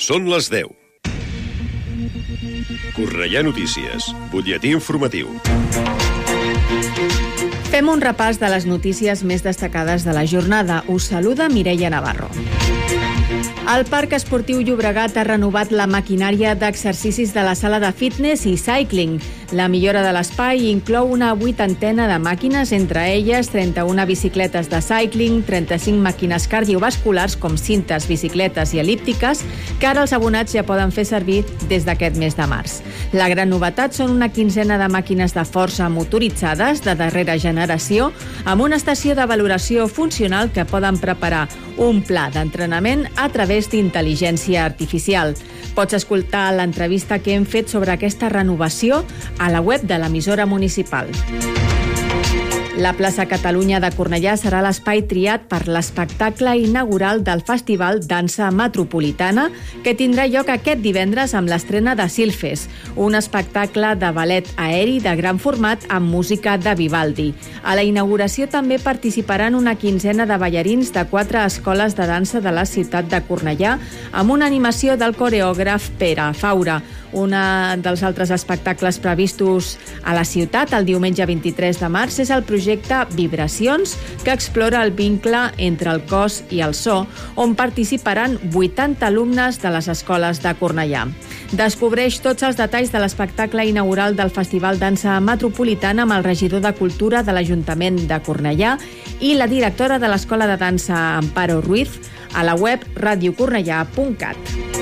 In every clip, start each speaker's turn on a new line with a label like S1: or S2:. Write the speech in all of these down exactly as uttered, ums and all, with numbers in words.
S1: Són les deu. Cornellà Notícies, butlletí informatiu.
S2: Fem un repàs de les notícies més destacades de la jornada. Us saluda Mireia Navarro. El Parc Esportiu Llobregat ha renovat la maquinària d'exercicis de la sala de fitness i cycling. La millora de l'espai inclou una vuitantena de màquines, entre elles trenta-una bicicletes de cycling, trenta-cinc màquines cardiovasculars com cintes, bicicletes i el·líptiques, que ara els abonats ja poden fer servir des d'aquest mes de març. La gran novetat són una quinzena de màquines de força motoritzades de darrera generació, amb una estació de valoració funcional que poden preparar un pla d'entrenament a través d'intel·ligència artificial. Pots escoltar l'entrevista que hem fet sobre aquesta renovació a la web de l'emissora municipal. La plaça Catalunya de Cornellà serà l'espai triat per l'espectacle inaugural del Festival Dansa Metropolitana, que tindrà lloc aquest divendres amb l'estrena de Silfes, un espectacle de ballet aeri de gran format amb música de Vivaldi. A la inauguració també participaran una quinzena de ballarins de quatre escoles de dansa de la ciutat de Cornellà, amb una animació del coreògraf Pere Faura. Un dels altres espectacles previstos a la ciutat el diumenge vint-i-tres de març és el projecte Vibracions, que explora el vincle entre el cos i el so, on participaran vuitanta alumnes de les escoles de Cornellà. Descobreix tots els detalls de l'espectacle inaugural del Festival Dansa Metropolitana amb el regidor de Cultura de l'Ajuntament de Cornellà i la directora de l'Escola de Dansa Amparo Ruiz a la web radio cornellà punt cat.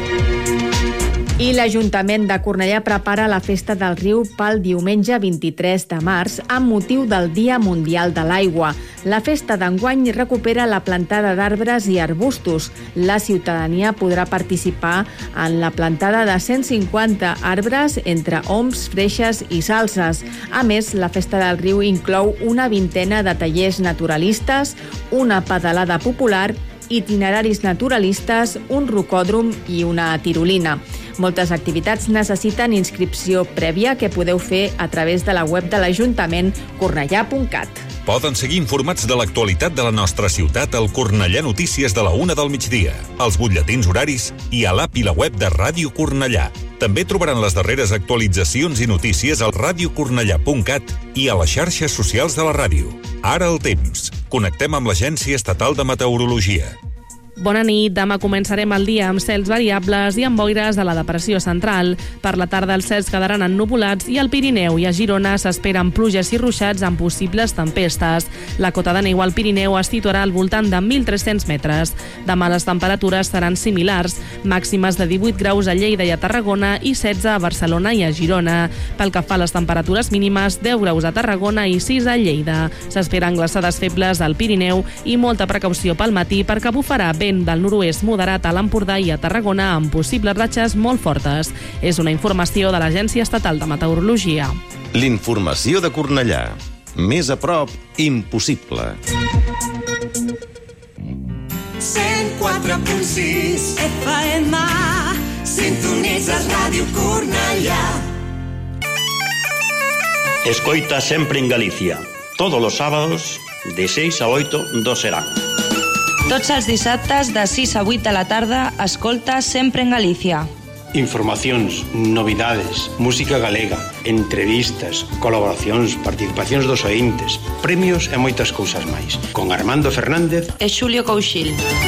S2: I l'Ajuntament de Cornellà prepara la Festa del Riu pel diumenge vint-i-tres de març amb motiu del Dia Mundial de l'Aigua. La festa d'enguany recupera la plantada d'arbres i arbustos. La ciutadania podrà participar en la plantada de cent cinquanta arbres entre oms, freixes i salses. A més, la Festa del Riu inclou una vintena de tallers naturalistes, una pedalada popular, itineraris naturalistes, un rocòdrom i una tirolina. Moltes activitats necessiten inscripció prèvia que podeu fer a través de la web de l'Ajuntament cornellà punt cat.
S3: Poden seguir informats de l'actualitat de la nostra ciutat al Cornellà Notícies de la una del migdia, als butlletins horaris i a l'app i la web de Ràdio Cornellà. També trobaran les darreres actualitzacions i notícies al radio cornellà punt cat i a les xarxes socials de la ràdio. Ara el temps. Connectem amb l'Agència Estatal de Meteorologia.
S4: Bona nit. Demà començarem el dia amb cels variables i amb boires de la depressió central. Per la tarda els cels quedaran ennuvolats i al Pirineu i a Girona s'esperen pluges i ruixats amb possibles tempestes. La cota de neu al Pirineu es situarà al voltant de mil tres-cents metres. Demà les temperatures seran similars, màximes de divuit graus a Lleida i a Tarragona i setze a Barcelona i a Girona. Pel que fa a les temperatures mínimes, deu graus a Tarragona i sis a Lleida. S'esperen glaçades febles al Pirineu i molta precaució pel matí perquè bufarà vent del nord-oest moderat a l'Empordà i a Tarragona amb possibles ratxes molt fortes. És una informació de l'Agència Estatal de Meteorologia.
S5: L'informació de Cornellà. Més a prop, impossible.
S6: cent quatre punt sis F M. Sintonitzes Ràdio Cornellà.
S7: Escoita sempre en Galicia. Todos los sábados, de seis a ocho, dos serán.
S8: Tots els dissabtes de sis a vuit de la tarda, escolta Sempre en Galícia.
S9: Informacións, novidades, música galega, entrevistas, colaboracións, participacións dos ointes, premios e moitas cousas máis. Con Armando Fernández
S8: e Xulio Couchil.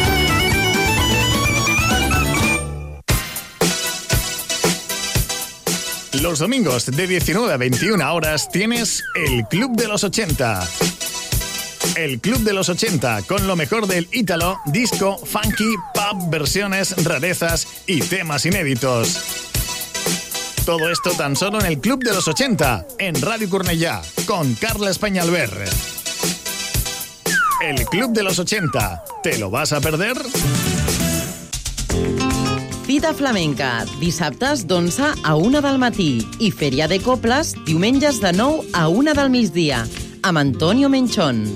S10: Los domingos de diecinueve a veintiuna horas tienes el Club de los ochenta. El Club de los ochenta, con lo mejor del ítalo, disco, funky, pop, versiones, rarezas y temas inéditos. Todo esto tan solo en el Club de los ochenta, en Radio Cornellà, con Carla Españalver. El Club de los ochenta, ¿te lo vas a perder?
S11: Fita flamenca, dissabtes d'onze a una del matí i Fèria de Coples, diumenges de nou a una del migdia, amb Antonio Menchón.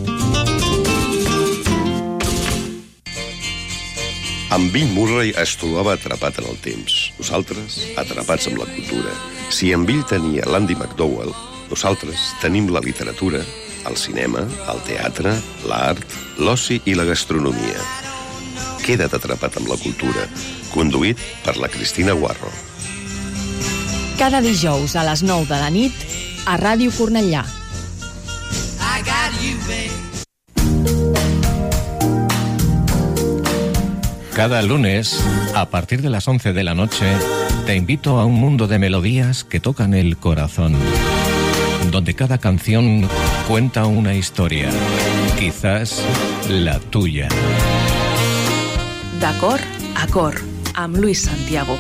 S1: En Bill Murray es trobava atrapat en el temps. Nosaltres, atrapats amb la cultura. Si en Bill tenia l'Andy McDowell, nosaltres tenim la literatura, el cinema, el teatre, l'art, l'oci i la gastronomia. Queda't atrapat amb la cultura. Conduït per la Cristina Guarro.
S2: Cada dijous a les nou de la nit a Ràdio Cornellà.
S12: Cada lunes, a partir de las once de la noche, te invito a un mundo de melodías que tocan el corazón, donde cada canción cuenta una historia, quizás la tuya.
S13: D'acord a cor, amb Luis Santiago.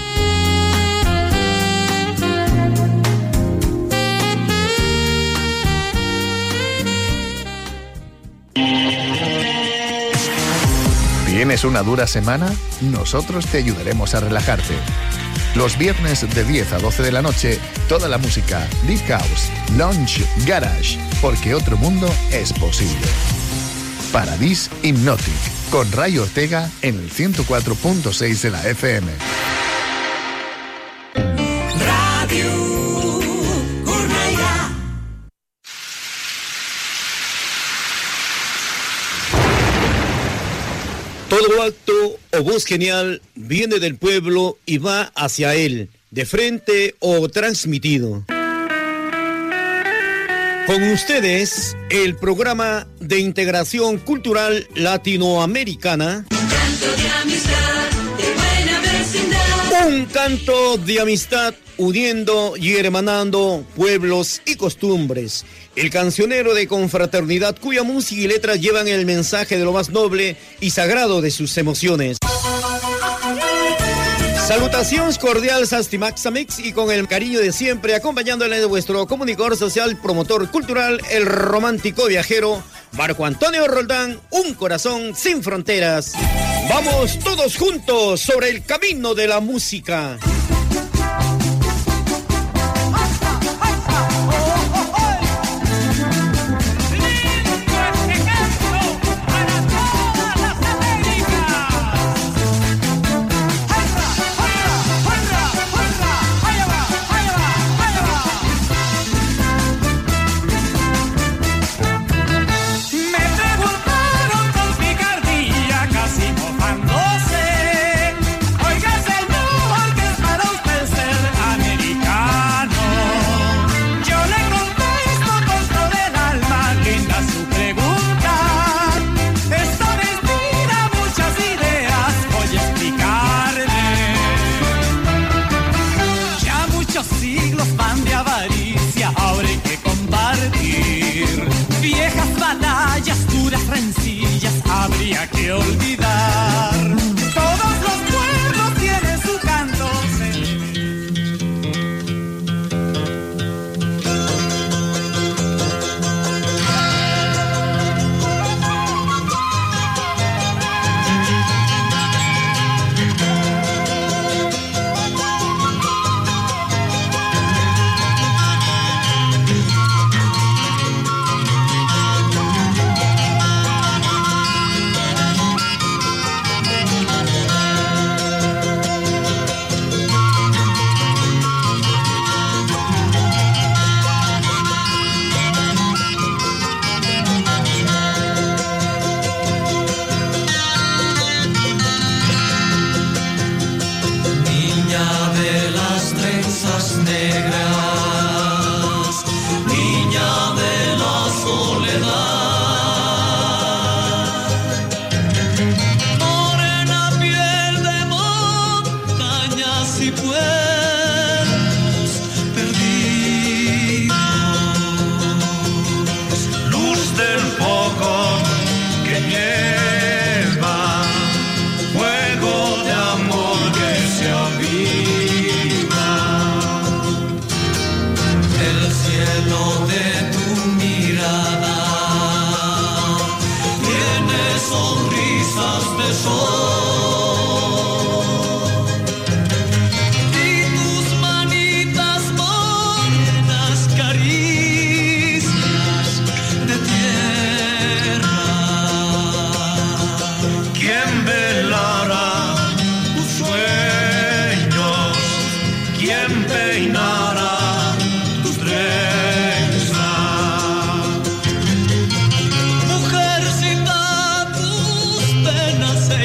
S10: ¿Tienes una dura semana? Nosotros te ayudaremos a relajarte. Los viernes de diez a doce de la noche, toda la música, Deep House, Lounge, Garage, porque otro mundo es posible. Paradis Hypnotic, con Ray Ortega en el ciento cuatro punto seis de la F M.
S6: Radio Cornellà.
S14: Todo acto o voz genial viene del pueblo y va hacia él, de frente o transmitido. Con ustedes, el programa de integración cultural latinoamericana.
S6: Canto de amistad, de buena vecindad.
S14: Un canto de amistad uniendo y hermanando pueblos y costumbres. El cancionero de confraternidad cuya música y letras llevan el mensaje de lo más noble y sagrado de sus emociones. Salutaciones cordiales a Stimaxamix y con el cariño de siempre, acompañándole de vuestro comunicador social, promotor cultural, el romántico viajero, Marco Antonio Roldán, un corazón sin fronteras. Vamos todos juntos sobre el camino de la música.
S6: Habría que olvidar. Todos los pueblos tienen su canto.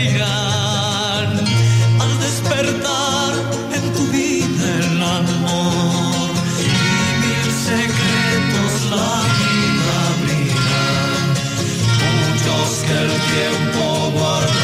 S6: irán al despertar en tu vida el amor y mil secretos la vida abrirán, muchos que el tiempo guardó.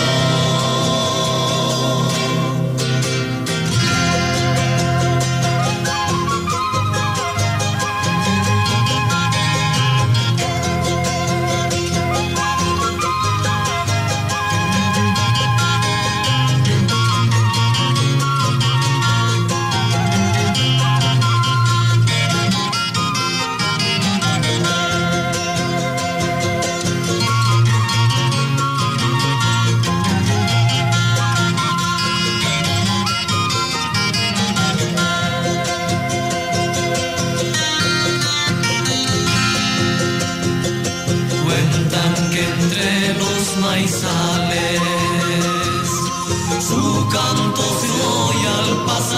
S6: Su canto se oye al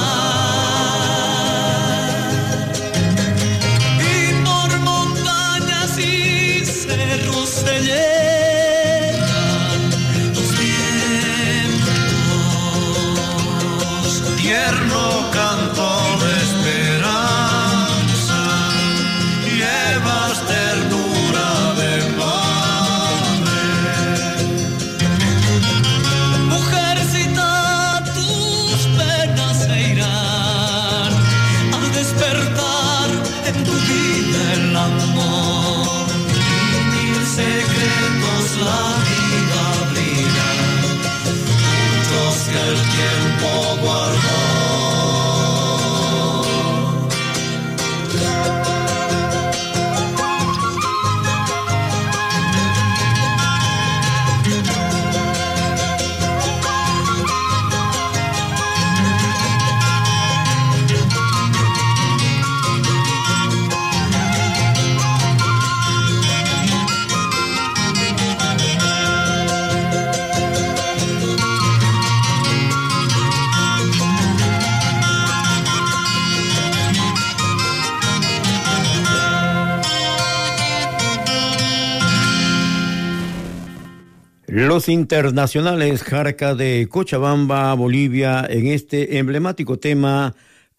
S6: pasar y por montañas y cerros se llegan los vientos, tierno canto de esperanza, llevas ternura de paz. La vida abrirá, muchos que el tiempo guardó.
S14: Los internacionales Jarca de Cochabamba, Bolivia, en este emblemático tema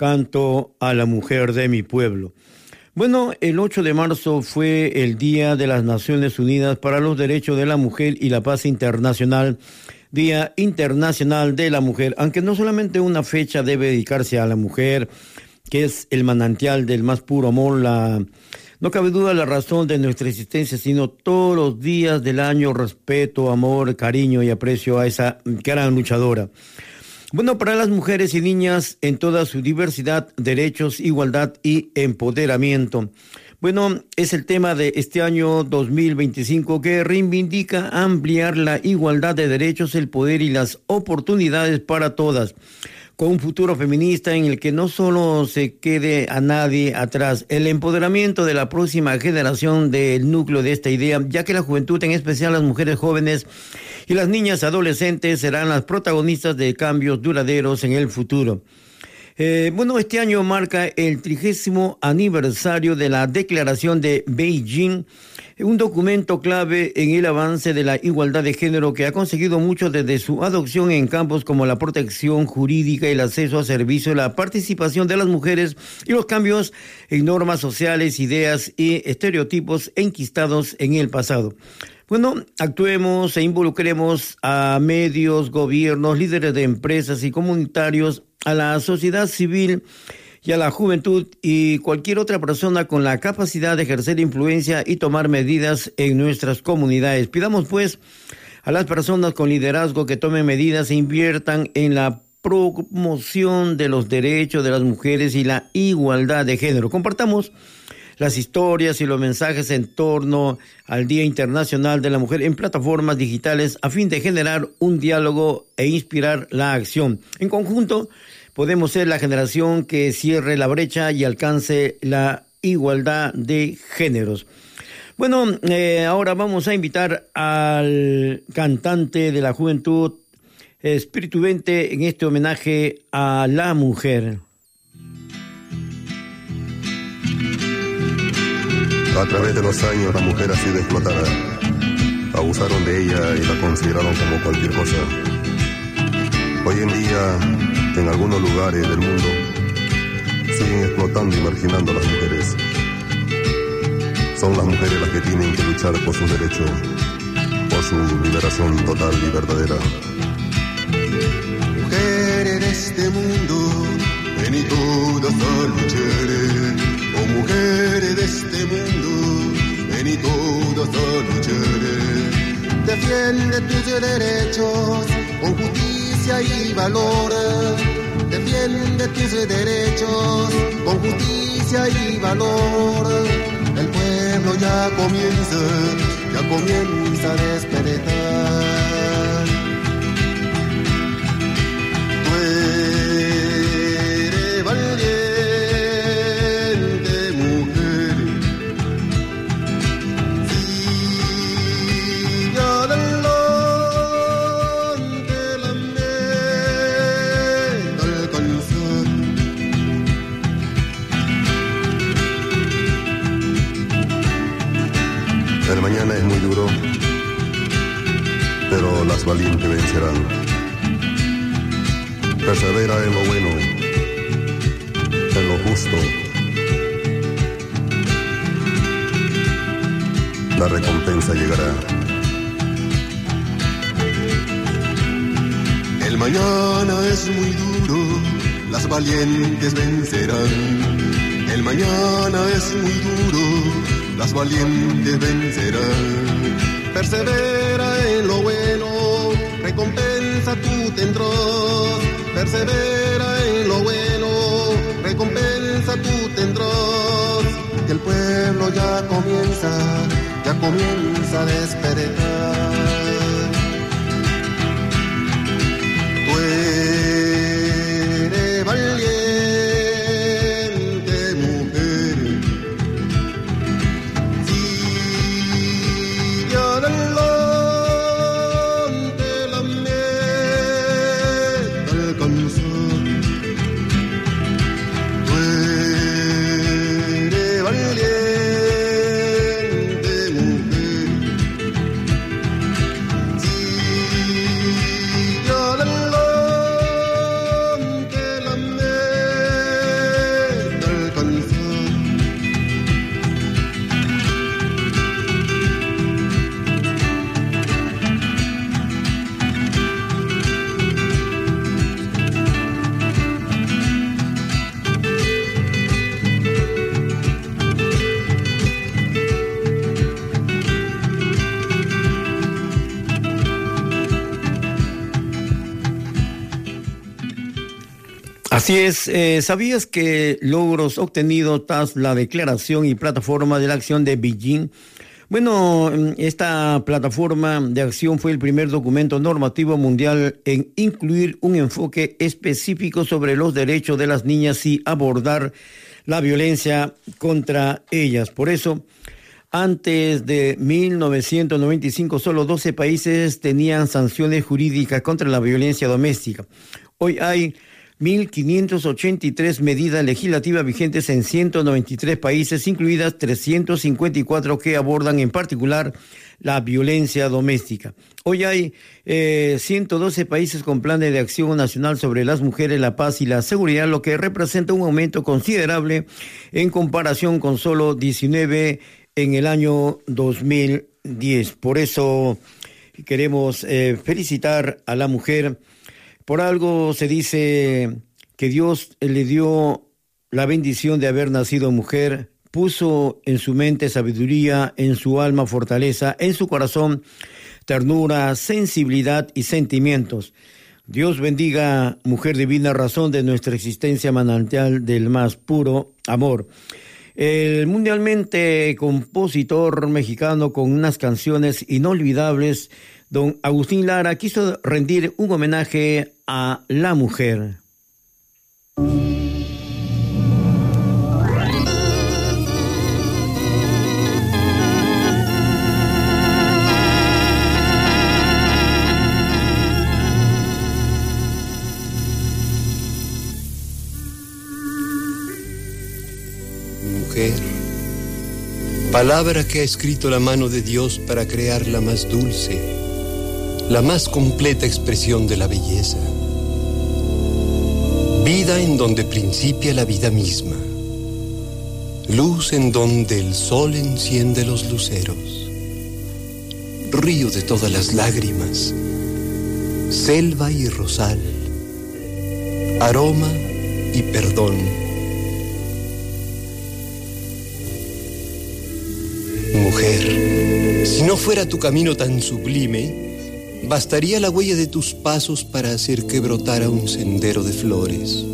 S14: Canto a la mujer de mi pueblo. Bueno, el ocho de marzo fue el Día de las Naciones Unidas para los Derechos de la Mujer y la Paz Internacional, Día Internacional de la Mujer, aunque no solamente una fecha debe dedicarse a la mujer, que es el manantial del más puro amor, la... No cabe duda la razón de nuestra existencia, sino todos los días del año, respeto, amor, cariño y aprecio a esa gran luchadora. Bueno, para las mujeres y niñas en toda su diversidad, derechos, igualdad y empoderamiento. Bueno, es el tema de este año dos mil veinticinco que reivindica ampliar la igualdad de derechos, el poder y las oportunidades para todas, con un futuro feminista en el que no solo se quede a nadie atrás, el empoderamiento de la próxima generación del núcleo de esta idea, ya que la juventud, en especial las mujeres jóvenes y las niñas adolescentes, serán las protagonistas de cambios duraderos en el futuro. Eh, bueno, este año marca el trigésimo aniversario de la Declaración de Beijing, un documento clave en el avance de la igualdad de género que ha conseguido mucho desde su adopción en campos como la protección jurídica, el acceso a servicios, la participación de las mujeres y los cambios en normas sociales, ideas y estereotipos enquistados en el pasado. Bueno, actuemos e involucremos a medios, gobiernos, líderes de empresas y comunitarios, a la sociedad civil y a la juventud y cualquier otra persona con la capacidad de ejercer influencia y tomar medidas en nuestras comunidades. Pidamos pues a las personas con liderazgo que tomen medidas e inviertan en la promoción de los derechos de las mujeres y la igualdad de género. Compartamos las historias y los mensajes en torno al Día Internacional de la Mujer en plataformas digitales a fin de generar un diálogo e inspirar la acción. En conjunto, podemos ser la generación que cierre la brecha y alcance la igualdad de géneros. Bueno, eh, ahora vamos a invitar al cantante de la juventud, Espíritu Vente, en este homenaje a la mujer.
S15: A través de los años la mujer ha sido explotada. abusaron de ella y la consideraron como cualquier cosa. Hoy en día, en algunos lugares del mundo, siguen explotando y marginando a las mujeres. Son las mujeres las que tienen que luchar por sus derechos, por su liberación total y verdadera.
S16: Mujeres de este mundo, ven todas a luchar. Oh, mujeres de este mundo, ven todas a luchar. Defiende tus derechos con justicia y valor. Defiende tus derechos con justicia y valor. El pueblo ya comienza, ya comienza a despertar. Tú eres valiente, mujer. Sigue adelante, la meta alcanzar.
S15: El mañana es muy duro, pero las valientes vencerán. Persevera en lo bueno, en lo justo. La recompensa llegará.
S16: El mañana es muy duro, las valientes vencerán. El mañana es muy duro, las valientes vencerán. Persevera en lo bueno, recompensa tú tendrás. Persevera en lo bueno, recompensa tú tendrás. Que el pueblo ya comienza, ya comienza a despertar. Tú eres valiente.
S14: Así es, eh, ¿sabías que logros obtenidos tras la declaración y plataforma de la acción de Beijing? Bueno, esta plataforma de acción fue el primer documento normativo mundial en incluir un enfoque específico sobre los derechos de las niñas y abordar la violencia contra ellas. Por eso, antes de mil novecientos noventa y cinco, solo doce países tenían sanciones jurídicas contra la violencia doméstica. Hoy hay mil quinientas ochenta y tres medidas legislativas vigentes en ciento noventa y tres países, incluidas trescientos cincuenta y cuatro que abordan en particular la violencia doméstica. Hoy hay eh, ciento doce países con planes de acción nacional sobre las mujeres, la paz y la seguridad, lo que representa un aumento considerable en comparación con solo diecinueve en el año dos mil diez. Por eso queremos eh, felicitar a la mujer. Por algo se dice que Dios le dio la bendición de haber nacido mujer, puso en su mente sabiduría, en su alma fortaleza, en su corazón ternura, sensibilidad y sentimientos. Dios bendiga, mujer divina, razón de nuestra existencia, manantial del más puro amor. El mundialmente compositor mexicano con unas canciones inolvidables, don Agustín Lara, quiso rendir un homenaje a la mujer.
S17: Mujer, Palabra que ha escrito la mano de Dios para crear la más dulce, la más completa expresión de la belleza. Vida en donde principia la vida misma. Luz en donde el sol enciende los luceros. Río de todas las lágrimas. Selva y rosal. Aroma y perdón. Mujer, si no fuera tu camino tan sublime, bastaría la huella de tus pasos para hacer que brotara un sendero de flores.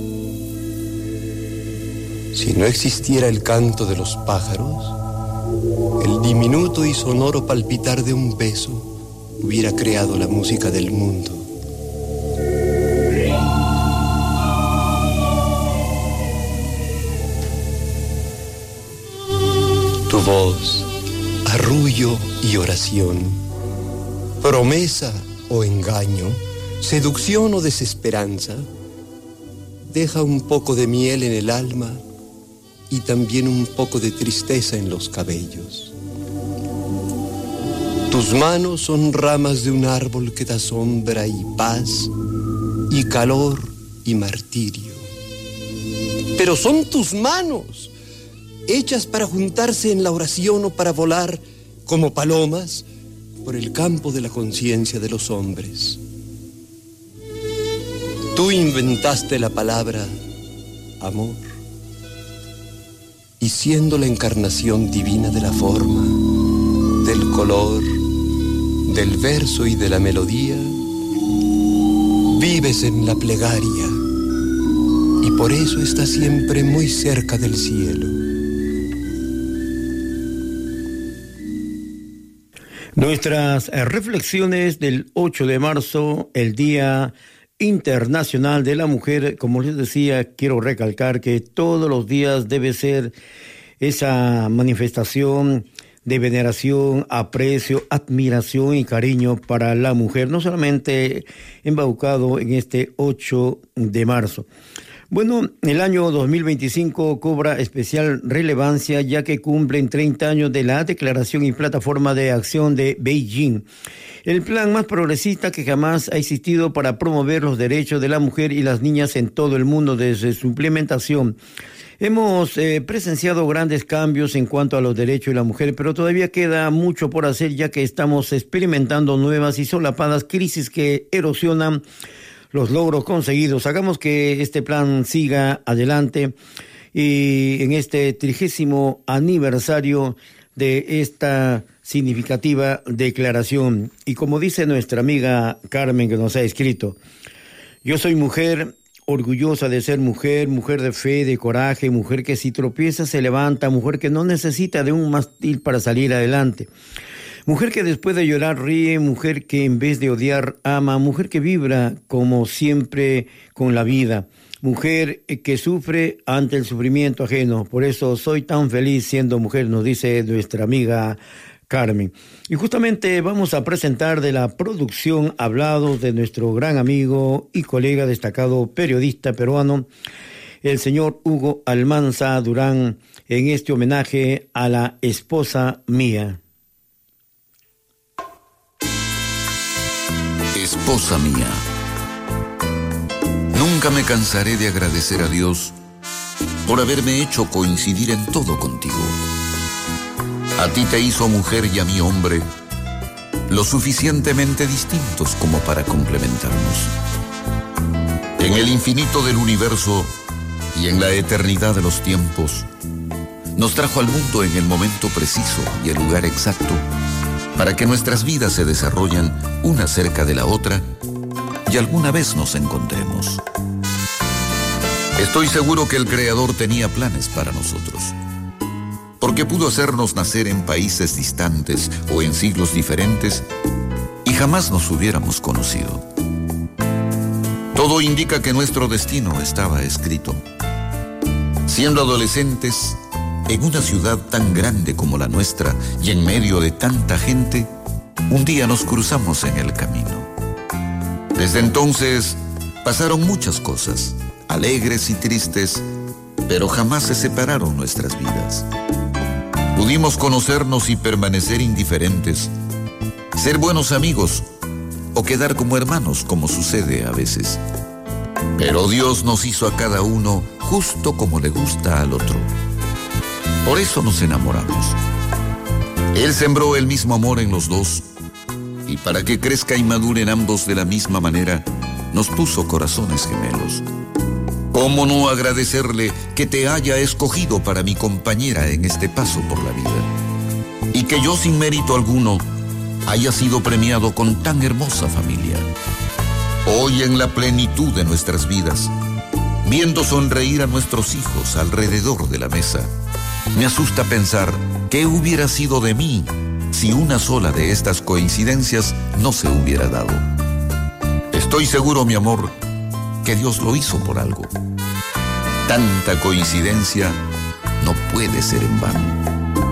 S17: Si no existiera el canto de los pájaros, el diminuto y sonoro palpitar de un beso hubiera creado la música del mundo. Tu voz, arrullo y oración, promesa o engaño, seducción o desesperanza, deja un poco de miel en el alma y también un poco de tristeza en los cabellos. Tus manos son ramas de un árbol que da sombra y paz y calor y martirio. Pero son tus manos, hechas para juntarse en la oración o para volar como palomas por el campo de la conciencia de los hombres. Tú inventaste la palabra amor, y siendo la encarnación divina de la forma, del color, del verso y de la melodía, vives en la plegaria y por eso estás siempre muy cerca del cielo.
S14: Nuestras reflexiones del ocho de marzo, el Día Internacional de la Mujer. Como les decía, quiero recalcar que todos los días debe ser esa manifestación de veneración, aprecio, admiración y cariño para la mujer, no solamente embaucado en este ocho de marzo. Bueno, el año dos mil veinticinco cobra especial relevancia ya que cumplen treinta años de la Declaración y Plataforma de Acción de Beijing, el plan más progresista que jamás ha existido para promover los derechos de la mujer y las niñas en todo el mundo desde su implementación. Hemos eh, presenciado grandes cambios en cuanto a los derechos de la mujer, pero todavía queda mucho por hacer ya que estamos experimentando nuevas y solapadas crisis que erosionan los logros conseguidos. Hagamos que este plan siga adelante y en este trigésimo aniversario de esta significativa declaración. Y como dice nuestra amiga Carmen que nos ha escrito, yo soy mujer orgullosa de ser mujer, mujer de fe, de coraje, mujer que si tropieza se levanta, mujer que no necesita de un mástil para salir adelante. Mujer que después de llorar ríe, mujer que en vez de odiar ama, mujer que vibra como siempre con la vida, mujer que sufre ante el sufrimiento ajeno. Por eso soy tan feliz siendo mujer, nos dice nuestra amiga Carmen. Y justamente vamos a presentar de la producción hablados de nuestro gran amigo y colega destacado periodista peruano, el señor Hugo Almanza Durán, en este homenaje a la esposa mía.
S18: Esposa mía, nunca me cansaré de agradecer a Dios por haberme hecho coincidir en todo contigo. A ti te hizo mujer y a mí hombre, lo suficientemente distintos como para complementarnos. En el infinito del universo y en la eternidad de los tiempos, nos trajo al mundo en el momento preciso y el lugar exacto para que nuestras vidas se desarrollen una cerca de la otra y alguna vez nos encontremos. Estoy seguro que el Creador tenía planes para nosotros, porque pudo hacernos nacer en países distantes o en siglos diferentes y jamás nos hubiéramos conocido. Todo indica que nuestro destino estaba escrito. Siendo adolescentes, en una ciudad tan grande como la nuestra y en medio de tanta gente, un día nos cruzamos en el camino. Desde entonces pasaron muchas cosas, alegres y tristes, pero jamás se separaron nuestras vidas. Pudimos conocernos y permanecer indiferentes, ser buenos amigos o quedar como hermanos, como sucede a veces. Pero Dios nos hizo a cada uno justo como le gusta al otro. Por eso nos enamoramos. Él sembró el mismo amor en los dos, y para que crezca y maduren ambos de la misma manera, nos puso corazones gemelos. ¿Cómo no agradecerle que te haya escogido para mi compañera en este paso por la vida? Y que yo, sin mérito alguno, haya sido premiado con tan hermosa familia. Hoy, en la plenitud de nuestras vidas, viendo sonreír a nuestros hijos alrededor de la mesa, me asusta pensar qué hubiera sido de mí si una sola de estas coincidencias no se hubiera dado. Estoy seguro, mi amor, que Dios lo hizo por algo. Tanta coincidencia no puede ser en vano.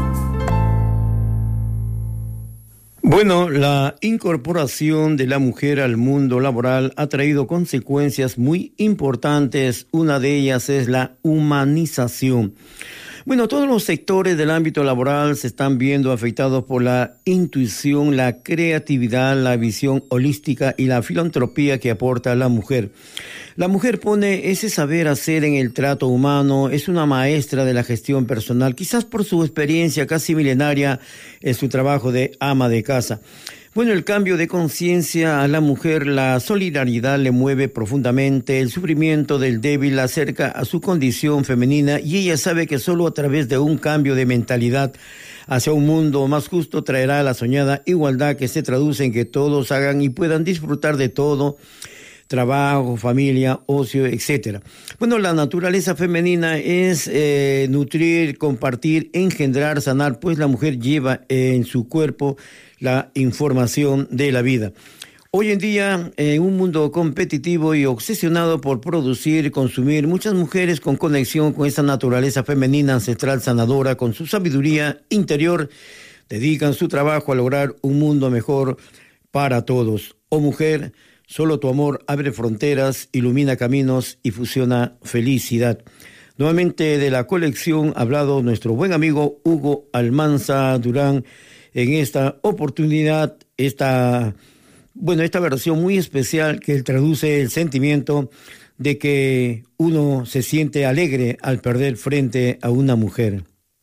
S14: Bueno, la incorporación de la mujer al mundo laboral ha traído consecuencias muy importantes. Una de ellas es la humanización. Bueno, todos los sectores del ámbito laboral se están viendo afectados por la intuición, la creatividad, la visión holística y la filantropía que aporta la mujer. La mujer pone ese saber hacer en el trato humano, es una maestra de la gestión personal, quizás por su experiencia casi milenaria en su trabajo de ama de casa. Bueno, el cambio de conciencia a la mujer, la solidaridad le mueve profundamente, el sufrimiento del débil la acerca a su condición femenina y ella sabe que solo a través de un cambio de mentalidad hacia un mundo más justo traerá la soñada igualdad que se traduce en que todos hagan y puedan disfrutar de todo, trabajo, familia, ocio, etcétera. Bueno, la naturaleza femenina es eh, nutrir, compartir, engendrar, sanar, pues la mujer lleva en su cuerpo la información de la vida. Hoy en día, en un mundo competitivo y obsesionado por producir y consumir, muchas mujeres con conexión con esa naturaleza femenina ancestral sanadora, con su sabiduría interior, dedican su trabajo a lograr un mundo mejor para todos. Oh mujer, solo tu amor abre fronteras, ilumina caminos y fusiona felicidad. Nuevamente de la colección ha hablado nuestro buen amigo Hugo Almanza Durán en esta oportunidad, esta, bueno, esta versión muy especial que traduce el sentimiento de que uno se siente alegre al perder frente a una mujer.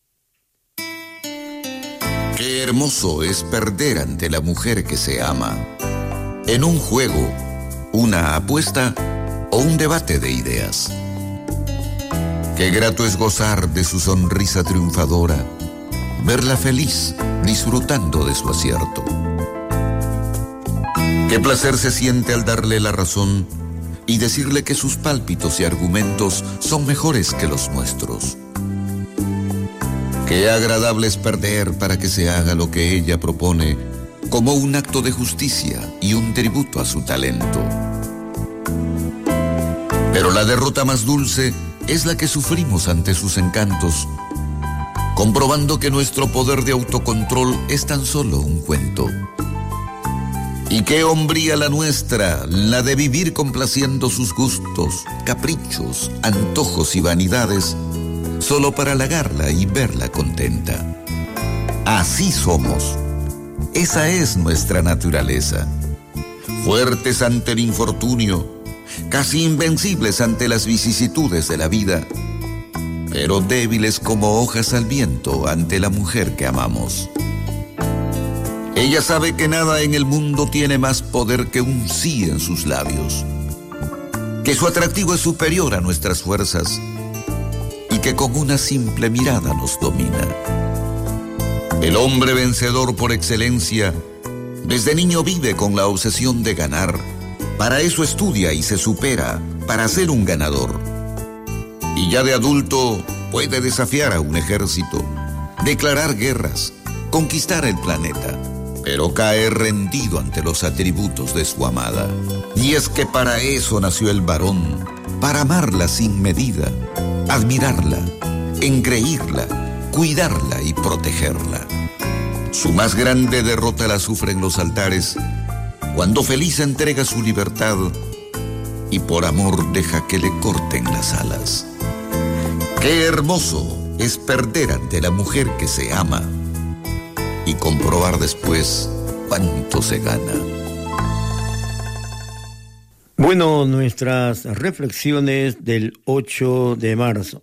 S18: Qué hermoso es perder ante la mujer que se ama. En un juego, una apuesta o un debate de ideas. Qué grato es gozar de su sonrisa triunfadora, verla feliz, disfrutando de su acierto. Qué placer se siente al darle la razón y decirle que sus pálpitos y argumentos son mejores que los nuestros. Qué agradable es perder para que se haga lo que ella propone, como un acto de justicia y un tributo a su talento. Pero la derrota más dulce es la que sufrimos ante sus encantos, comprobando que nuestro poder de autocontrol es tan solo un cuento. Y qué hombría la nuestra, la de vivir complaciendo sus gustos, caprichos, antojos y vanidades, solo para halagarla y verla contenta. Así somos. Esa es nuestra naturaleza. Fuertes ante el infortunio, casi invencibles ante las vicisitudes de la vida, pero débiles como hojas al viento ante la mujer que amamos. Ella sabe que nada en el mundo tiene más poder que un sí en sus labios, que su atractivo es superior a nuestras fuerzas y que con una simple mirada nos domina. El hombre vencedor por excelencia, desde niño vive con la obsesión de ganar. Para eso estudia y se supera, para ser un ganador. Y ya de adulto puede desafiar a un ejército, declarar guerras, conquistar el planeta, pero cae rendido ante los atributos de su amada. Y es que para eso nació el varón, para amarla sin medida, admirarla, engreírla, cuidarla y protegerla. Su más grande derrota la sufre en los altares, cuando feliz entrega su libertad y por amor deja que le corten las alas. Qué hermoso es perder ante la mujer que se ama y comprobar después cuánto se gana.
S14: Bueno, nuestras reflexiones del ocho de marzo.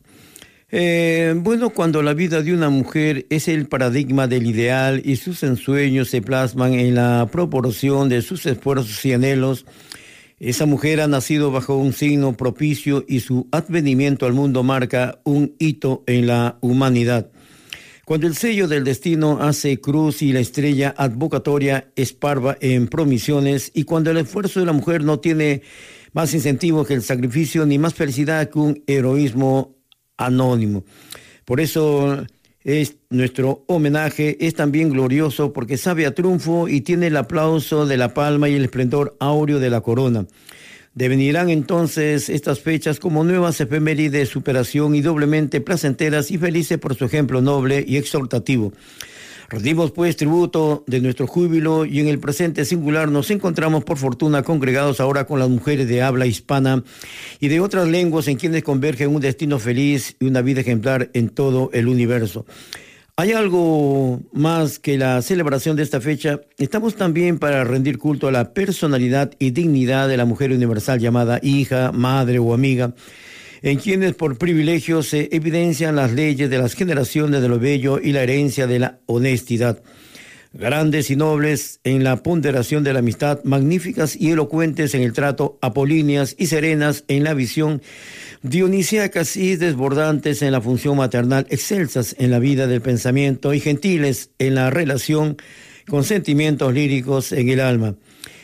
S14: Eh, bueno, cuando la vida de una mujer es el paradigma del ideal y sus ensueños se plasman en la proporción de sus esfuerzos y anhelos, esa mujer ha nacido bajo un signo propicio y su advenimiento al mundo marca un hito en la humanidad. Cuando el sello del destino hace cruz y la estrella advocatoria esparva en promisiones, y cuando el esfuerzo de la mujer no tiene más incentivo que el sacrificio ni más felicidad que un heroísmo anónimo. Por eso es nuestro homenaje es también glorioso porque sabe a triunfo y tiene el aplauso de la palma y el esplendor áureo de la corona. Devenirán entonces estas fechas como nuevas efemérides de superación y doblemente placenteras y felices por su ejemplo noble y exhortativo. Rendimos pues tributo de nuestro júbilo y en el presente singular nos encontramos por fortuna congregados ahora con las mujeres de habla hispana y de otras lenguas en quienes converge un destino feliz y una vida ejemplar en todo el universo. Hay algo más que la celebración de esta fecha. Estamos también para rendir culto a la personalidad y dignidad de la mujer universal llamada hija, madre o amiga, en quienes por privilegio se evidencian las leyes de las generaciones de lo bello y la herencia de la honestidad. Grandes y nobles en la ponderación de la amistad, magníficas y elocuentes en el trato, apolíneas y serenas en la visión, dionisíacas y desbordantes en la función maternal, excelsas en la vida del pensamiento y gentiles en la relación, con sentimientos líricos en el alma.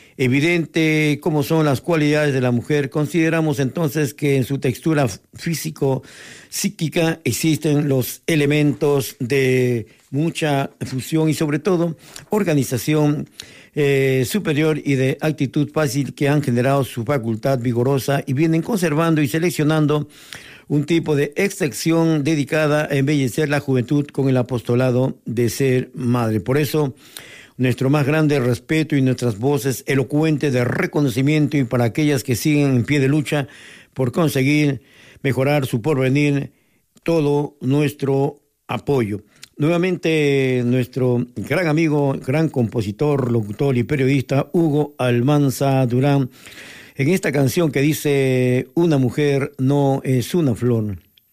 S14: Evidente como son las cualidades de la mujer, consideramos entonces que en su textura físico-psíquica existen los elementos de mucha fusión y sobre todo organización eh, superior y de actitud fácil que han generado su facultad vigorosa y vienen conservando y seleccionando un tipo de extracción dedicada a embellecer la juventud con el apostolado de ser madre. Por eso, nuestro más grande respeto y nuestras voces elocuentes de reconocimiento y para aquellas que siguen en pie de lucha por conseguir mejorar su porvenir, todo nuestro apoyo. Nuevamente nuestro gran amigo, gran compositor, locutor y periodista Hugo Almanza Durán, en esta canción que dice: una mujer no es una flor.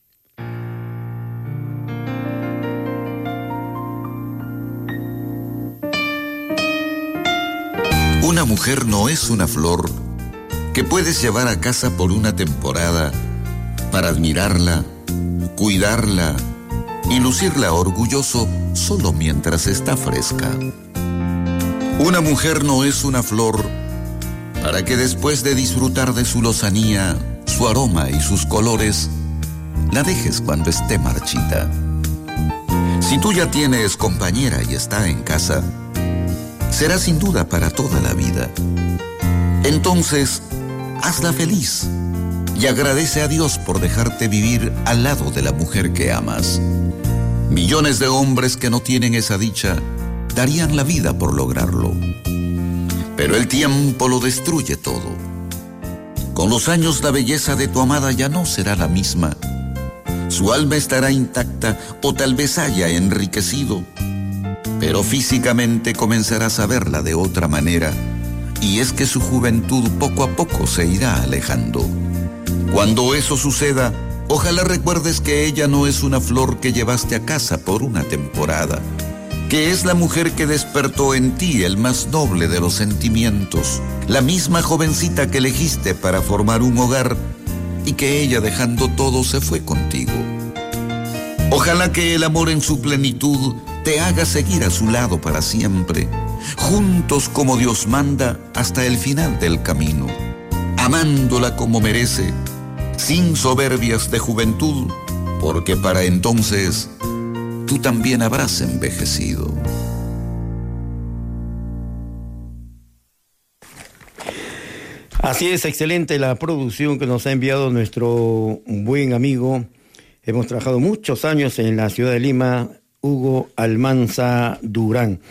S18: Una mujer no es una flor que puedes llevar a casa por una temporada para admirarla, cuidarla y lucirla orgulloso solo mientras está fresca. Una mujer no es una flor para que después de disfrutar de su lozanía, su aroma y sus colores, la dejes cuando esté marchita. Si tú ya tienes compañera y está en casa, será sin duda para toda la vida. Entonces, hazla feliz y agradece a Dios por dejarte vivir al lado de la mujer que amas. Millones de hombres que no tienen esa dicha darían la vida por lograrlo. Pero el tiempo lo destruye todo. Con los años la belleza de tu amada ya no será la misma. Su alma estará intacta o tal vez haya enriquecido, pero físicamente comenzarás a verla de otra manera, y es que su juventud poco a poco se irá alejando. Cuando eso suceda, ojalá recuerdes que ella no es una flor que llevaste a casa por una temporada, que es la mujer que despertó en ti el más noble de los sentimientos, la misma jovencita que elegiste para formar un hogar y que ella, dejando todo, se fue contigo. Ojalá que el amor en su plenitud te haga seguir a su lado para siempre, juntos como Dios manda hasta el final del camino, amándola como merece, sin soberbias de juventud, porque para entonces tú también habrás envejecido.
S14: Así es, excelente la producción que nos ha enviado nuestro buen amigo. Hemos trabajado muchos años en la ciudad de Lima, Hugo Almanza Durán.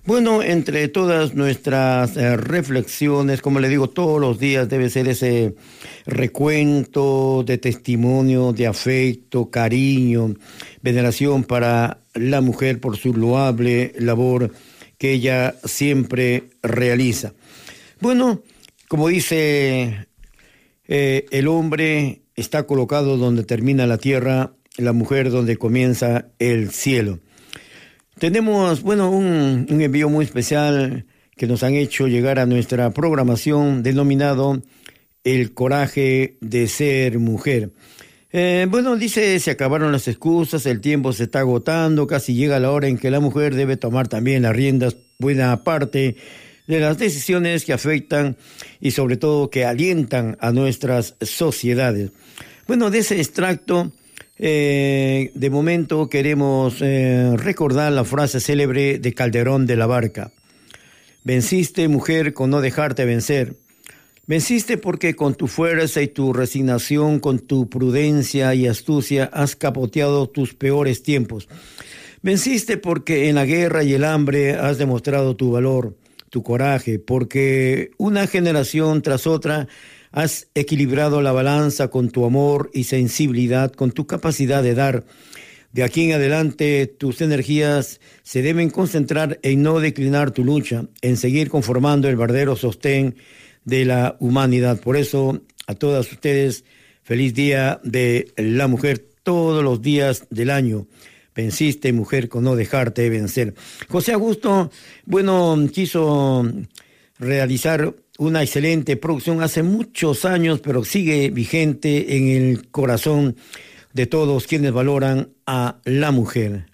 S14: Bueno, entre todas nuestras eh, reflexiones, como le digo, todos los días debe ser ese recuento de testimonio, de afecto, cariño, veneración para la mujer por su loable labor que ella siempre realiza. Bueno, como dice eh, el hombre está colocado donde termina la tierra, la mujer donde comienza el cielo. Tenemos, bueno, un, un envío muy especial que nos han hecho llegar a nuestra programación denominado El coraje de ser mujer. Eh, bueno, dice, se acabaron las excusas, el tiempo se está agotando, casi llega la hora en que la mujer debe tomar también las riendas, buena parte de las decisiones que afectan y sobre todo que alientan a nuestras sociedades. Bueno, de ese extracto, eh, de momento queremos eh, recordar la frase célebre de Calderón de la Barca. Venciste, mujer, con no dejarte vencer. Venciste porque con tu fuerza y tu resignación, con tu prudencia y astucia, has capoteado tus peores tiempos. Venciste porque en la guerra y el hambre has demostrado tu valor, tu coraje, porque una generación tras otra has equilibrado la balanza con tu amor y sensibilidad, con tu capacidad de dar. De aquí en adelante, tus energías se deben concentrar en no declinar tu lucha, en seguir conformando el verdadero sostén de la humanidad. Por eso, a todas ustedes, feliz Día de la Mujer todos los días del año. Venciste, mujer, con no dejarte vencer. José Augusto, bueno, quiso realizar una excelente producción hace muchos años, pero sigue vigente en el corazón de todos quienes valoran a la mujer.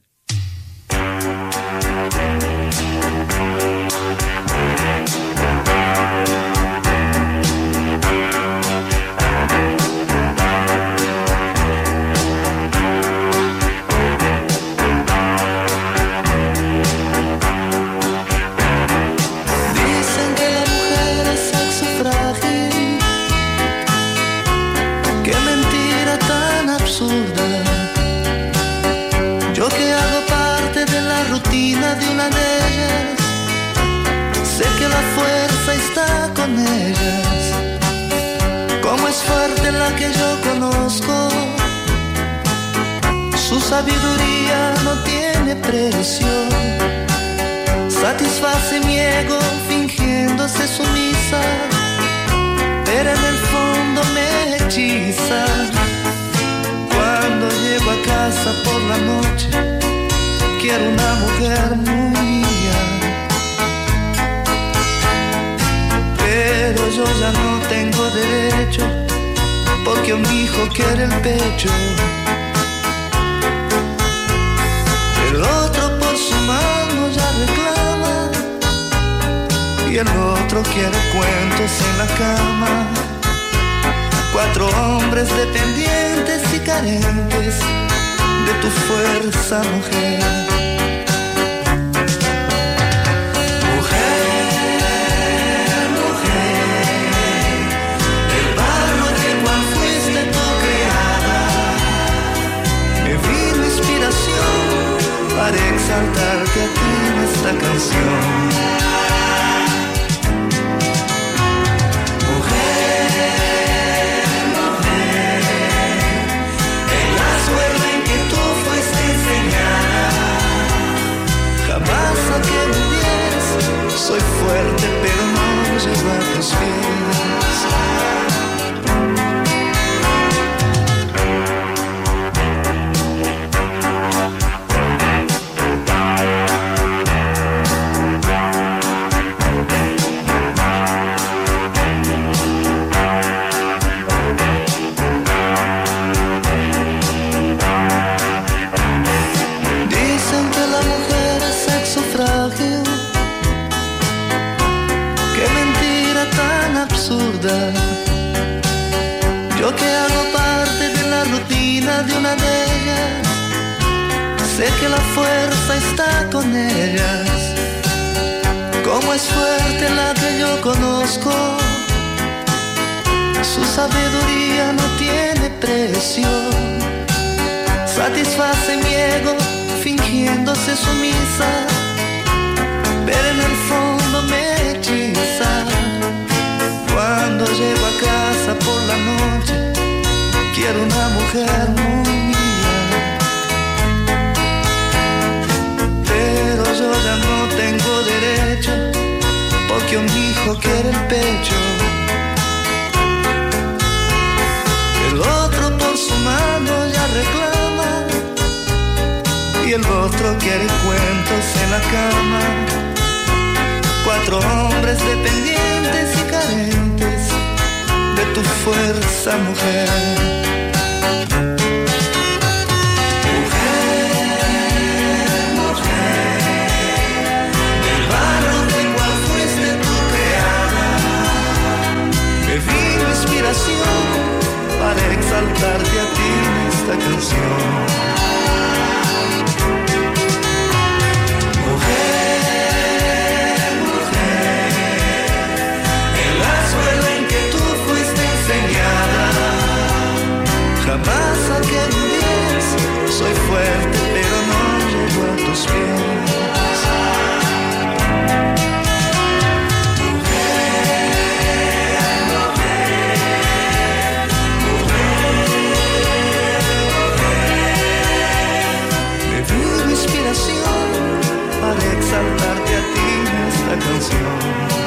S19: Que yo conozco, su sabiduría no tiene precio, satisface mi ego fingiéndose sumisa, pero en el fondo me hechiza. Cuando llego a casa por la noche, quiero una mujer muy mía, pero yo ya no tengo derecho, porque un hijo quiere el pecho. El otro por su mano ya reclama, y el otro quiere cuentos en la cama. Cuatro hombres dependientes y carentes de tu fuerza, mujer. Para exaltarte a ti en esta canción. Mujer, mujer, en la suerte en que tú fuiste enseñada, jamás a que me dieras. Soy fuerte pero no llego a tus pies. Yo que hago parte de la rutina de una de ellas, sé que la fuerza está con ellas. Cómo es fuerte la que yo conozco, su sabiduría no tiene precio, satisface mi ego fingiéndose sumisa, pero pero en el fondo me hechiza. Cuando llego a casa por la noche, quiero una mujer muy mía. Pero yo ya no tengo derecho, porque un hijo quiere el pecho. El otro por su mano ya reclama, y el otro quiere cuentos en la cama. Cuatro hombres dependientes y carentes de tu fuerza, mujer. Para exaltarte a ti en esta canción. Mujer, mujer, en la escuela en que tú fuiste enseñada, jamás saqué un diez. Soy fuerte pero no llego a tus pies. Para exaltarte a ti en esta canción.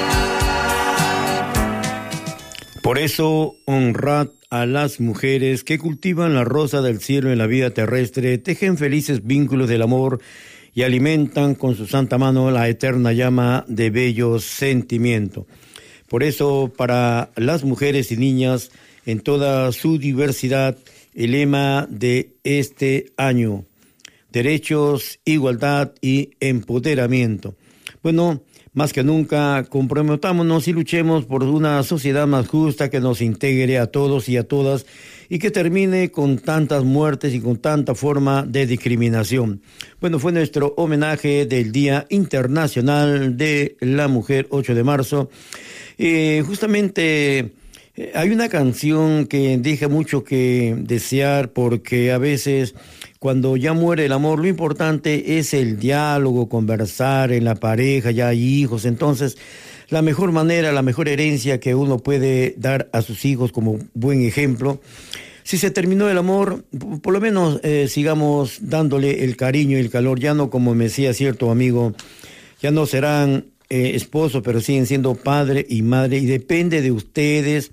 S14: Por eso, honrad a las mujeres que cultivan la rosa del cielo en la vida terrestre, tejen felices vínculos del amor y alimentan con su santa mano la eterna llama de bello sentimiento. Por eso, para las mujeres y niñas, en toda su diversidad, el lema de este año: derechos, igualdad y empoderamiento. Bueno, más que nunca, comprometámonos y luchemos por una sociedad más justa que nos integre a todos y a todas y que termine con tantas muertes y con tanta forma de discriminación. Bueno, fue nuestro homenaje del Día Internacional de la Mujer, ocho de marzo. Eh, justamente eh, hay una canción que deja mucho que desear, porque a veces, cuando ya muere el amor, lo importante es el diálogo, conversar en la pareja, ya hay hijos. Entonces, la mejor manera, la mejor herencia que uno puede dar a sus hijos como buen ejemplo, si se terminó el amor, por lo menos eh, sigamos dándole el cariño y el calor. Ya no, como me decía cierto amigo, ya no serán eh, esposos, pero siguen siendo padre y madre, y depende de ustedes,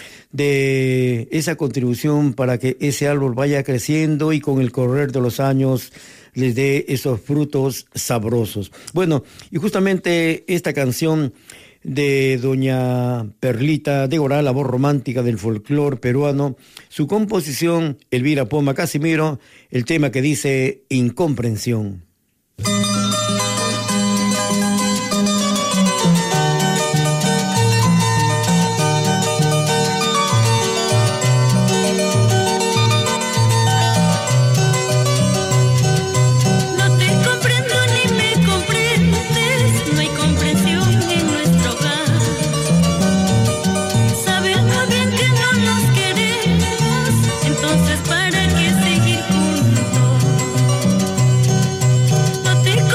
S14: de esa contribución para que ese árbol vaya creciendo y con el correr de los años les dé esos frutos sabrosos. Bueno, y justamente esta canción de doña Perlita de Goral, la voz romántica del folclore peruano, su composición, Elvira Poma Casimiro, el tema que dice Incomprensión.
S20: ¿Para qué seguir juntos? No te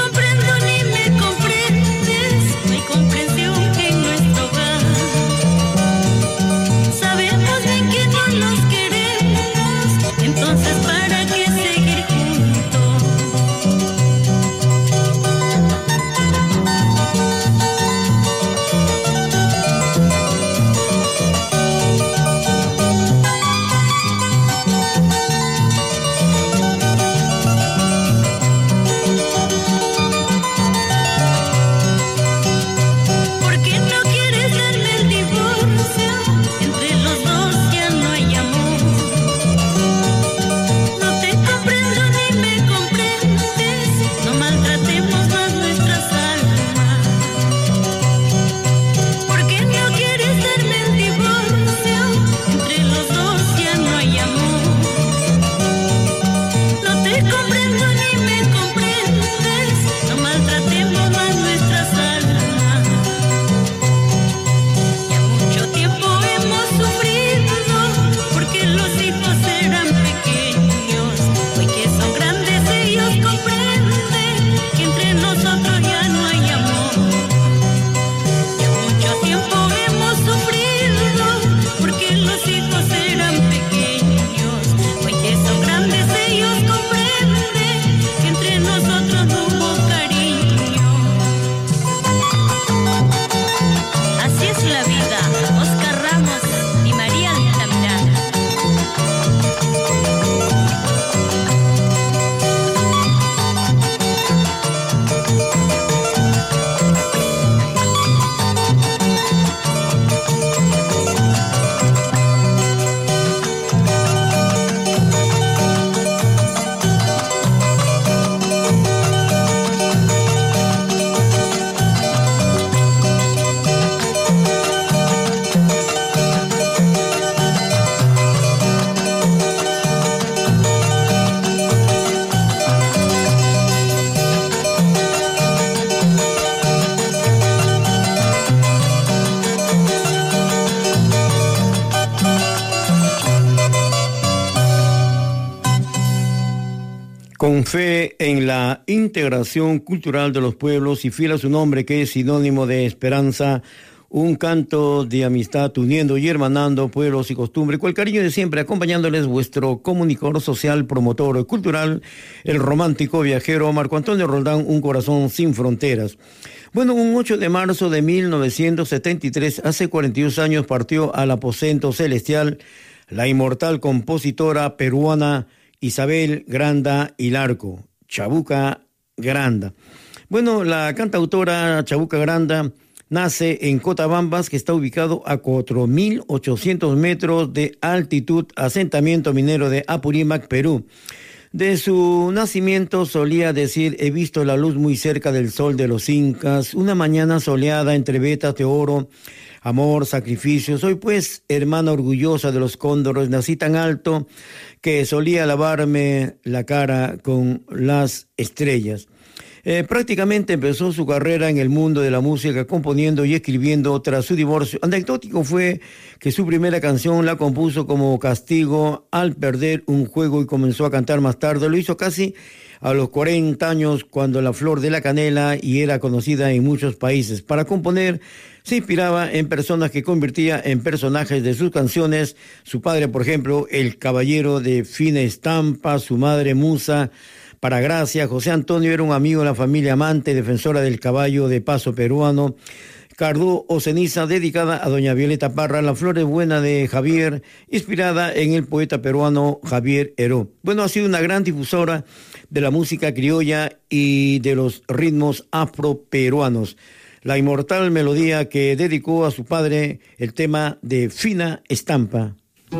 S14: Con fe en la integración cultural de los pueblos y fiel a su nombre, que es sinónimo de esperanza, un canto de amistad uniendo y hermanando pueblos y costumbres, con el cariño de siempre, acompañándoles vuestro comunicador social, promotor cultural, el romántico viajero Marco Antonio Roldán, un corazón sin fronteras. Bueno, un ocho de marzo de mil novecientos setenta y tres, hace cuarenta y dos años, partió al aposento celestial la inmortal compositora peruana Isabel Granda Hilarco, Chabuca Granda. Bueno, la cantautora Chabuca Granda nace en Cotabambas, que está ubicado a cuatro mil ochocientos metros de altitud, asentamiento minero de Apurímac, Perú. De su nacimiento solía decir: he visto la luz muy cerca del sol de los incas, una mañana soleada entre vetas de oro, amor, sacrificio. Soy pues hermana orgullosa de los cóndores, nací tan alto que solía lavarme la cara con las estrellas. Eh, prácticamente empezó su carrera en el mundo de la música componiendo y escribiendo tras su divorcio. Anecdótico fue que su primera canción la compuso como castigo al perder un juego y comenzó a cantar más tarde. Lo hizo casi a los cuarenta años, cuando La Flor de la Canela, y era conocida en muchos países. Para componer se inspiraba en personas que convertía en personajes de sus canciones. Su padre, por ejemplo, el caballero de fina estampa, su madre Musa para Gracia. José Antonio era un amigo de la familia, amante, defensora del caballo de paso peruano. Cardú o Ceniza, dedicada a doña Violeta Parra. La Flor es Buena de Javier, inspirada en el poeta peruano Javier Heró. Bueno, ha sido una gran difusora de la música criolla y de los ritmos afroperuanos. La inmortal melodía que dedicó a su padre, el tema de Fina Estampa.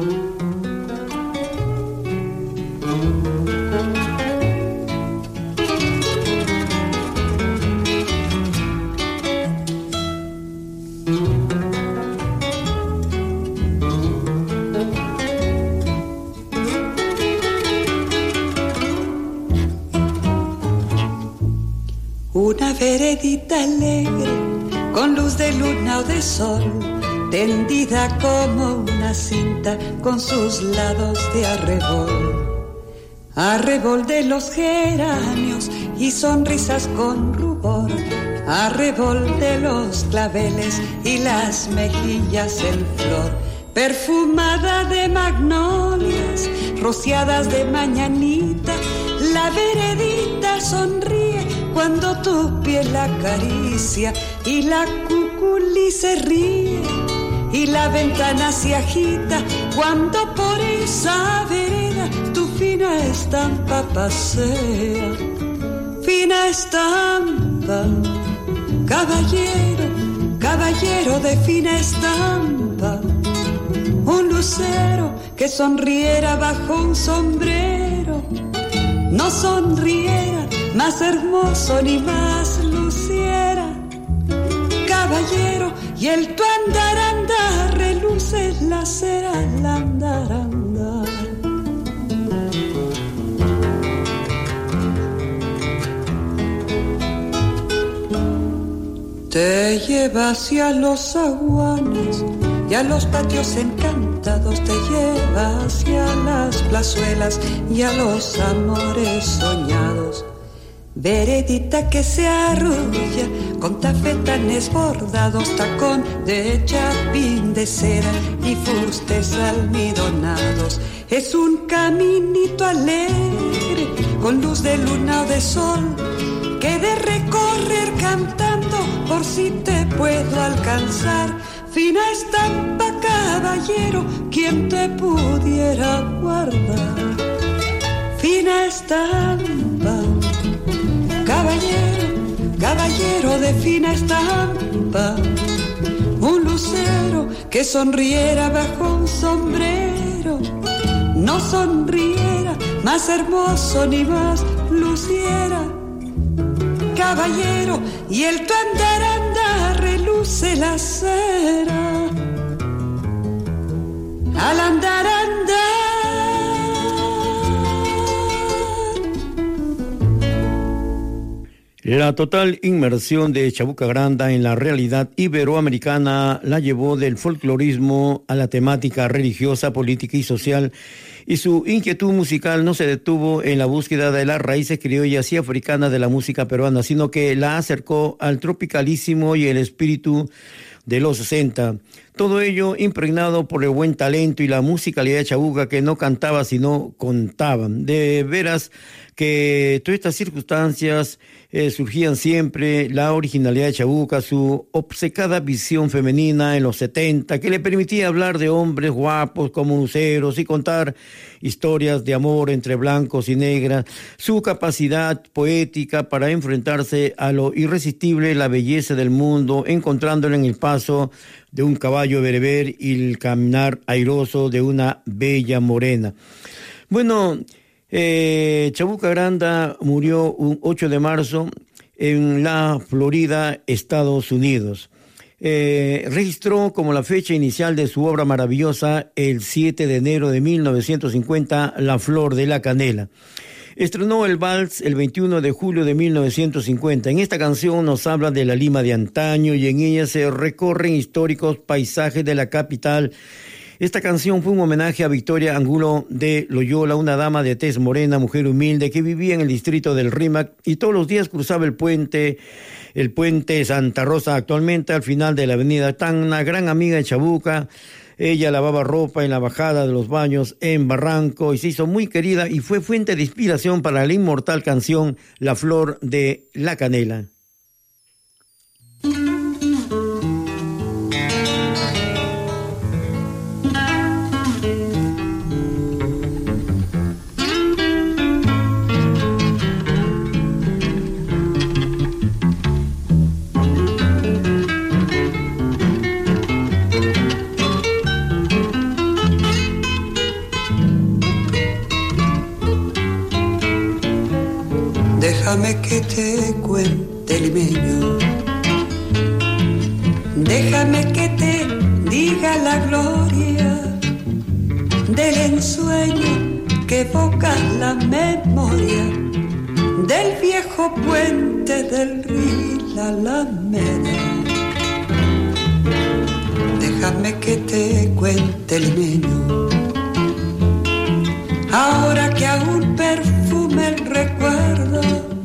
S20: Una veredita alegre, con luz de luna o de sol, tendida como una cinta con sus lados de arrebol. Arrebol de los geranios y sonrisas con rubor, arrebol de los claveles y las mejillas en flor, perfumada de magnolias, rociadas de mañanita. La veredita sonríe cuando tu piel la acaricia, y la cuculí se ríe y la ventana se agita cuando por esa vereda tu fina estampa pasea. Fina estampa, caballero, caballero de fina estampa, un lucero que sonriera bajo un sombrero, no sonriera más hermoso ni más luciera. Caballero, y el tu andar andar reluce la cera al andar andar. Te lleva hacia los aguanes y a los patios encantados, te lleva hacia las plazuelas y a los amores soñados. Veredita que se arrulla con tafetanes bordados, tacón de chapín de seda y fustes almidonados. Es un caminito alegre con luz de luna o de sol, que de recorrer cantando por si te puedo alcanzar. Fina estampa, caballero, quien te pudiera guardar. Fina estampa, caballero, caballero de fina estampa, un lucero que sonriera bajo un sombrero, no sonriera más hermoso ni más luciera. Caballero, y el tu andar andar reluce la cera al andar andar.
S14: La total inmersión de Chabuca Granda en la realidad iberoamericana la llevó del folclorismo a la temática religiosa, política y social, y su inquietud musical no se detuvo en la búsqueda de las raíces criollas y africanas de la música peruana, sino que la acercó al tropicalísimo y el espíritu de los sesenta. Todo ello impregnado por el buen talento y la musicalidad de Chabuca, que no cantaba sino contaba. De veras que todas estas circunstancias eh, surgían siempre, la originalidad de Chabuca, su obcecada visión femenina en los setenta, que le permitía hablar de hombres guapos como luceros y contar historias de amor entre blancos y negras, su capacidad poética para enfrentarse a lo irresistible, la belleza del mundo, encontrándola en el paso de un caballo bereber y el caminar airoso de una bella morena. Bueno, eh, Chabuca Granda murió un ocho de marzo en la Florida, Estados Unidos. Eh, registró como la fecha inicial de su obra maravillosa el siete de enero de mil novecientos cincuenta, La Flor de la Canela. Estrenó el vals el veintiuno de julio de mil novecientos cincuenta. En esta canción nos habla de la Lima de antaño y en ella se recorren históricos paisajes de la capital. Esta canción fue un homenaje a Victoria Angulo de Loyola, una dama de tez morena, mujer humilde que vivía en el distrito del Rímac y todos los días cruzaba el puente, el puente Santa Rosa, actualmente al final de la avenida Tacna, gran amiga de Chabuca. Ella lavaba ropa en la bajada de los baños en Barranco y se hizo muy querida y fue fuente de inspiración para la inmortal canción La Flor de la Canela.
S20: Déjame que te cuente, limeño. Déjame que te diga la gloria del ensueño que evoca la memoria del viejo puente del río y la Alameda. Déjame que te cuente, limeño. Ahora que aún perfume el recuerdo,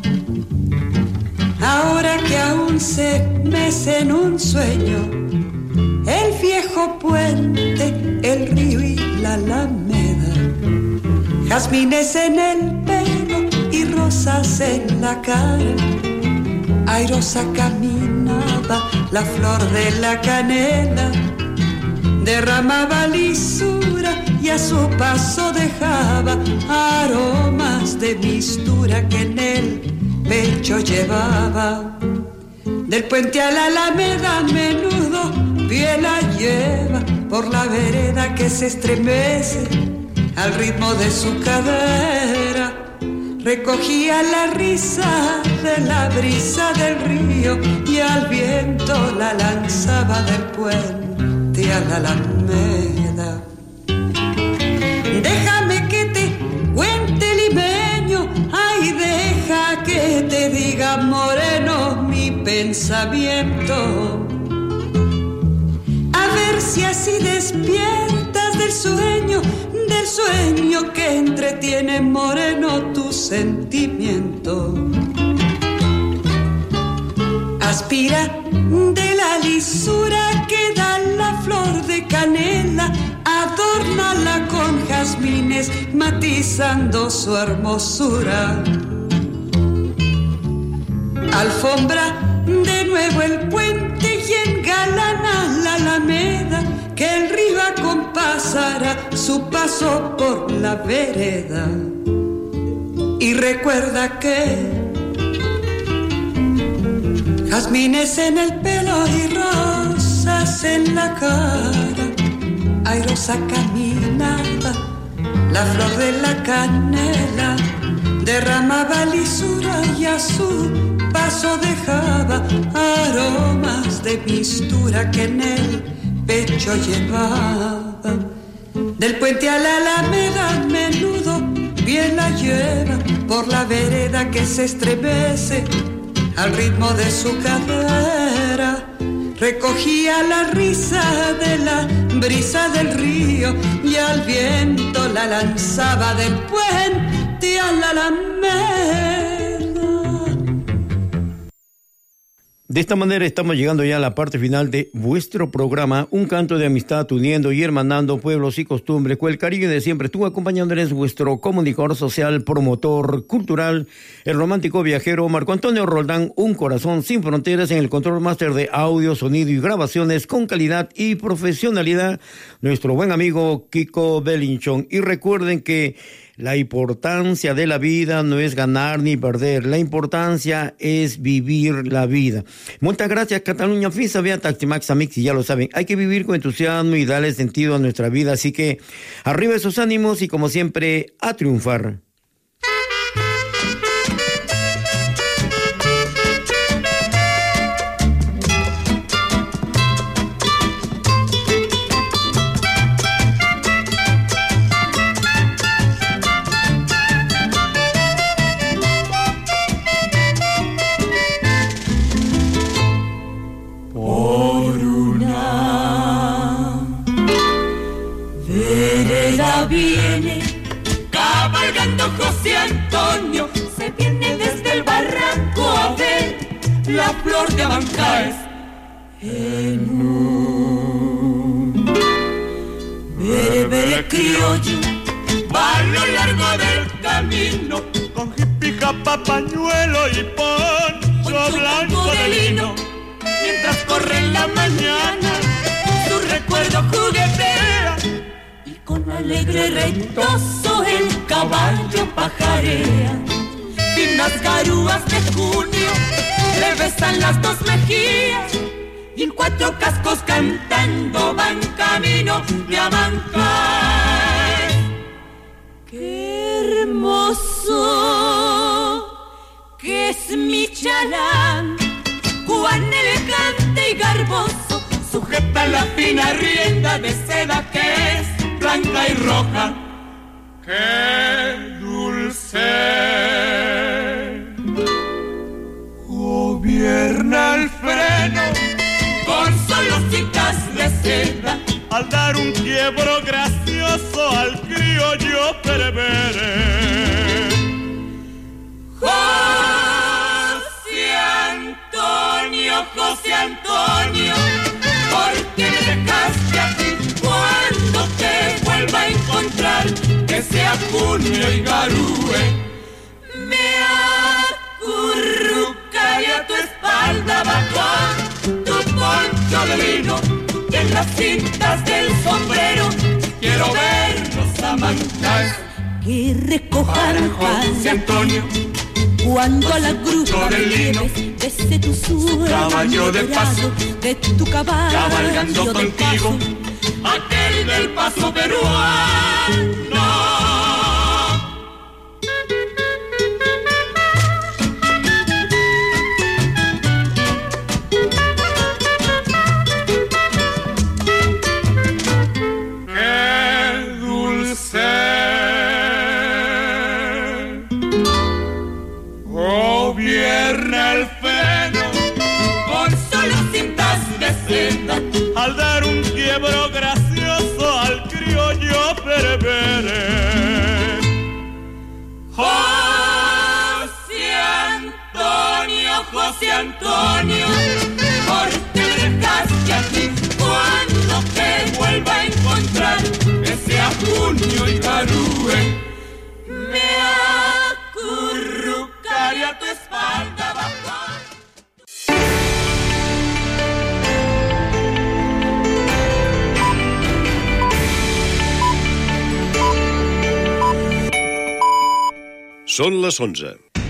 S20: ahora que aún se mece en un sueño el viejo puente, el río y la Alameda, jazmines en el pelo y rosas en la cara, airosa caminaba la flor de la canela, derramaba lisura y a su paso dejaba aromas de mistura que en el pecho llevaba. Del puente a la Alameda a menudo pie la lleva por la vereda que se estremece al ritmo de su cadera. Recogía la risa de la brisa del río y al viento la lanzaba del puente a la Alameda. Déjame que te cuente, limeño, ay, deja que te diga, moreno, mi pensamiento. A ver si así despiertas del sueño, del sueño que entretiene, moreno, tu sentimiento. Aspira de la lisura que da la flor de canela, adórnala con jazmines, matizando su hermosura. Alfombra de nuevo el puente y engalana la Alameda, que el río acompasará su paso por la vereda. Y recuerda que jazmines en el pelo y rosas en la cara, airosa caminaba la flor de la canela, derramaba lisura y a su paso dejaba aromas de mistura que en el pecho llevaba. Del puente a la Alameda a menudo bien la lleva por la vereda que se estremece al ritmo de su cadera. Recogía la risa de la brisa del río y al viento la lanzaba del puente a la alameda.
S14: De esta manera estamos llegando ya a la parte final de vuestro programa, un canto de amistad uniendo y hermanando pueblos y costumbres, con el cariño de siempre estuvo acompañándoles vuestro comunicador social, promotor cultural, el romántico viajero Marco Antonio Roldán, un corazón sin fronteras en el control máster de audio, sonido y grabaciones con calidad y profesionalidad, nuestro buen amigo Kiko Belinchón. Y recuerden que la importancia de la vida no es ganar ni perder, la importancia es vivir la vida. Muchas gracias, Cataluña Fisa, vea Taximax Amix, y ya lo saben, hay que vivir con entusiasmo y darle sentido a nuestra vida, así que arriba esos ánimos y como siempre, a triunfar.
S6: Viene cabalgando José Antonio, se viene desde el barranco a ver la flor de Abancaes. En un bere criollo va a lo largo del camino, con hippie, japa, pañuelo y poncho blanco de lino. Mientras corre en la mañana, su recuerdo juguetea, con alegre reitoso el caballo pajarea. Finas garúas de junio le besan las dos mejillas, y en cuatro cascos cantando van camino de Abancaes. Qué hermoso que es mi chalán, cuán elegante y garboso, sujeta la fina rienda de seda que es blanca y roja. ¡Qué dulce! Gobierna el freno con solo citas de seda, al dar un quiebro gracioso al criollo perevere. José Antonio, José Antonio, ¿por qué me dejaste aquí? Cuando te vuelva a encontrar, que sea junio y garúe, me acurrucaré a tu espalda bajo tu poncho de lino, y en las cintas del sombrero quiero vernos a Abancaes.
S21: Que recojan
S6: José Antonio,
S21: cuando a la grupa
S6: del lino,
S21: desde tu suelo
S6: caballo de paso,
S21: de tu caballo
S6: cabalgando contigo, aquel del paso peruano. Qué dulce gobierna el freno con solo cintas de seda, al dar un quiebro gracioso al criollo perevere. José Antonio, José Antonio, ¿por qué me dejaste aquí? Cuando te vuelva a encontrar, que sea junio y garúe, me acurrucaré a tu espalda bajo.
S1: Són les onze.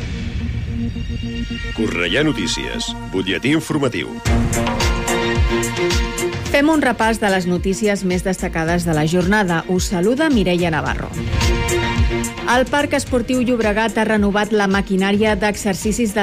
S1: Cornellà Notícies, butlletí informatiu.
S2: Fem un repàs de les notícies més destacades de la jornada. Us saluda Mireia Navarro. El Parc Esportiu Llobregat ha renovat la maquinària d'exercicis de